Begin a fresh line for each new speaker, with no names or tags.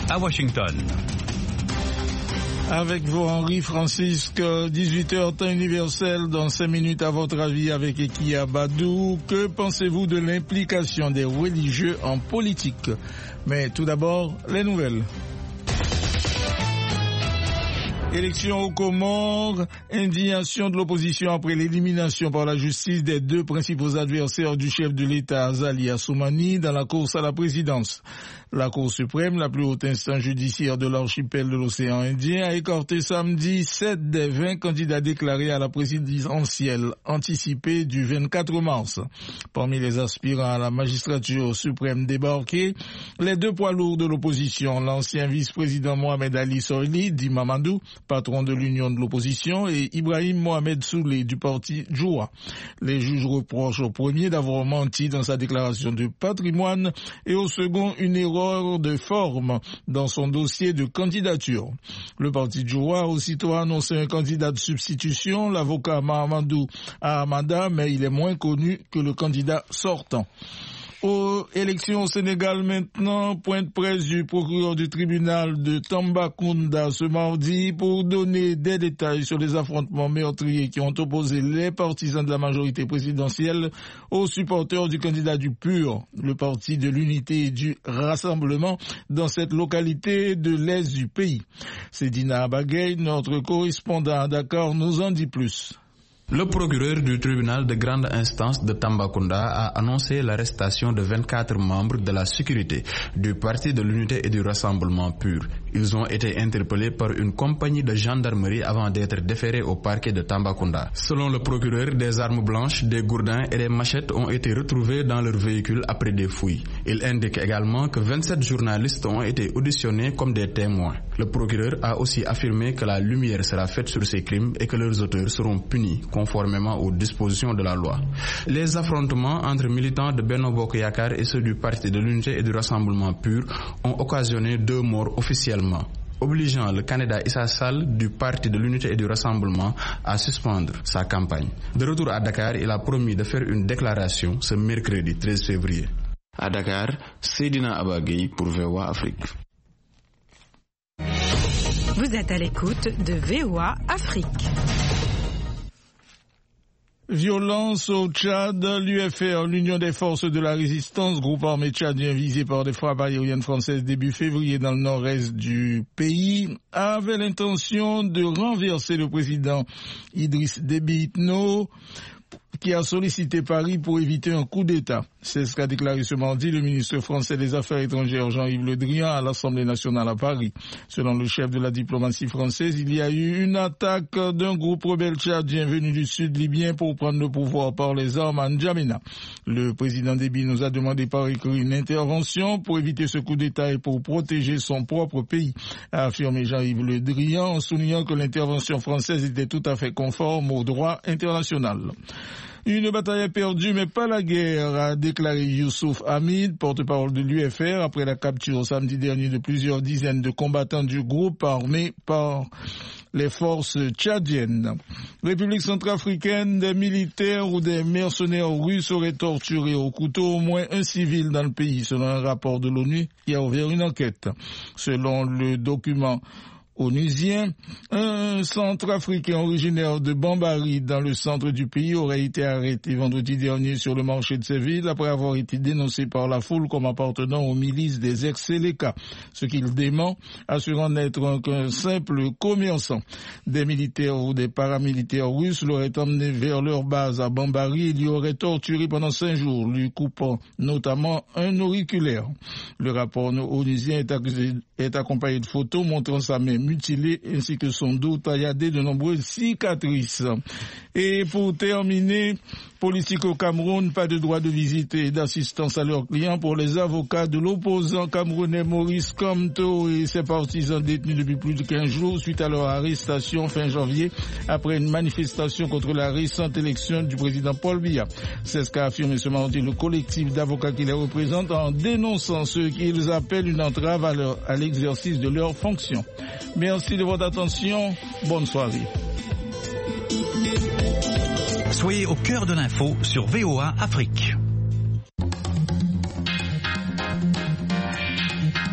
à Washington.
Avec vous, Henri Francisque, 18h temps universel, dans 5 minutes à votre avis avec Ekia Badou. Que pensez-vous de l'implication des religieux en politique? Mais tout d'abord, les nouvelles. Élection aux Comores, indignation de l'opposition après l'élimination par la justice des 2 principaux adversaires du chef de l'État, Azali Assoumani, dans la course à la présidence. La Cour suprême, la plus haute instance judiciaire de l'archipel de l'océan Indien, a écarté samedi 7 des 20 candidats déclarés à la présidentielle anticipée du 24 mars. Parmi les aspirants à la magistrature suprême débarqués, les 2 poids lourds de l'opposition, l'ancien vice-président Mohamed Ali Soili, dit Mamadou, patron de l'Union de l'opposition, et Ibrahim Mohamed Soulé du parti Joua. Les juges reprochent au premier d'avoir menti dans sa déclaration de patrimoine et au second une erreur de forme dans son dossier de candidature. Le parti Joua a aussitôt annoncé un candidat de substitution, l'avocat Mahamadou Ahamada, mais il est moins connu que le candidat sortant. Aux élections au Sénégal maintenant, point de presse du procureur du tribunal de Tambacounda ce mardi pour donner des détails sur les affrontements meurtriers qui ont opposé les partisans de la majorité présidentielle aux supporters du candidat du PUR, le parti de l'unité et du rassemblement dans cette localité de l'est du pays. C'est Dina Abagay, notre correspondant à Dakar, nous en dit plus.
Le procureur du tribunal de grande instance de Tambacounda a annoncé l'arrestation de 24 membres de la sécurité du Parti de l'Unité et du Rassemblement PUR. Ils ont été interpellés par une compagnie de gendarmerie avant d'être déférés au parquet de Tambacounda. Selon le procureur, des armes blanches, des gourdins et des machettes ont été retrouvés dans leur véhicule après des fouilles. Il indique également que 27 journalistes ont été auditionnés comme des témoins. Le procureur a aussi affirmé que la lumière sera faite sur ces crimes et que leurs auteurs seront punis conformément aux dispositions de la loi. Les affrontements entre militants de Benno Bokk Yakaar et ceux du Parti de l'Unité et du Rassemblement PUR ont occasionné 2 morts officiellement, obligeant le candidat Issa Sall du Parti de l'Unité et du Rassemblement à suspendre sa campagne. De retour à Dakar, il a promis de faire une déclaration ce mercredi 13 février. À Dakar, Seydina Abagay pour VOA Afrique.
Vous êtes à l'écoute de VOA Afrique.
Violence au Tchad, l'UFR, l'Union des forces de la résistance, groupe armé tchadien visé par des frappes aériennes françaises début février dans le nord-est du pays, avait l'intention de renverser le président Idriss Déby Itno, qui a sollicité Paris pour éviter un coup d'État. C'est ce qu'a déclaré ce mardi le ministre français des Affaires étrangères Jean-Yves Le Drian à l'Assemblée nationale à Paris. Selon le chef de la diplomatie française, il y a eu une attaque d'un groupe rebelle tchadien venu du sud libyen pour prendre le pouvoir par les armes à N'Djamena. Le président Déby nous a demandé par écrit une intervention pour éviter ce coup d'État et pour protéger son propre pays, a affirmé Jean-Yves Le Drian en soulignant que l'intervention française était tout à fait conforme au droit international. Une bataille est perdue, mais pas la guerre, a déclaré Youssouf Hamid, porte-parole de l'UFR, après la capture samedi dernier de plusieurs dizaines de combattants du groupe armé par les forces tchadiennes. République centrafricaine, des militaires ou des mercenaires russes auraient torturé au couteau au moins un civil dans le pays, selon un rapport de l'ONU qui a ouvert une enquête. Selon le document onusien, un centrafricain originaire de Bambari dans le centre du pays aurait été arrêté vendredi dernier sur le marché de Séville après avoir été dénoncé par la foule comme appartenant aux milices des ex-Séléka, ce qu'il dément, assurant n'être qu'un simple commerçant. Des militaires ou des paramilitaires russes l'auraient emmené vers leur base à Bambari et l'y auraient torturé pendant 5 jours, lui coupant notamment un auriculaire. Le rapport onusien est accompagné de photos montrant sa main mutilé ainsi que son dos tailladé de nombreuses cicatrices. Et pour terminer, politique au Cameroun, pas de droit de visite et d'assistance à leurs clients pour les avocats de l'opposant camerounais Maurice Kamto et ses partisans détenus depuis plus de 15 jours suite à leur arrestation fin janvier après une manifestation contre la récente élection du président Paul Biya. C'est ce qu'a affirmé ce mardi le collectif d'avocats qui les représente en dénonçant ce qu'ils appellent une entrave à l'exercice de leurs fonctions. Merci de votre attention. Bonne soirée.
Soyez au cœur de l'info sur VOA Afrique.